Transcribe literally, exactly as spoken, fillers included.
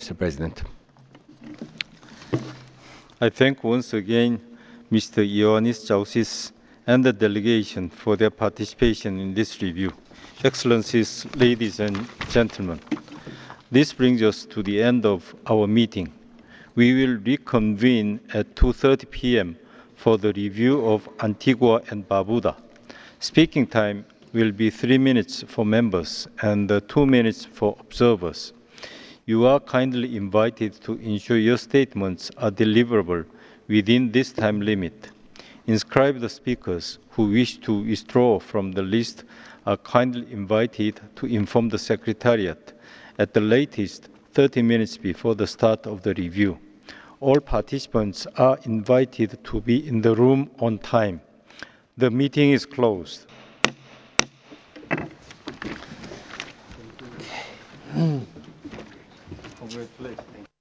Mister President. I thank once again Mister Ioannis Chausis and the delegation for their participation in this review. Excellencies, ladies and gentlemen, this brings us to the end of our meeting. We will reconvene at two thirty p m for the review of Antigua and Barbuda. Speaking time will be three minutes for members and uh, two minutes for observers. You are kindly invited to ensure your statements are deliverable within this time limit. Inscribed speakers who wish to withdraw from the list are kindly invited to inform the Secretariat at the latest thirty minutes before the start of the review. All participants are invited to be in the room on time. The meeting is closed. Congratulations.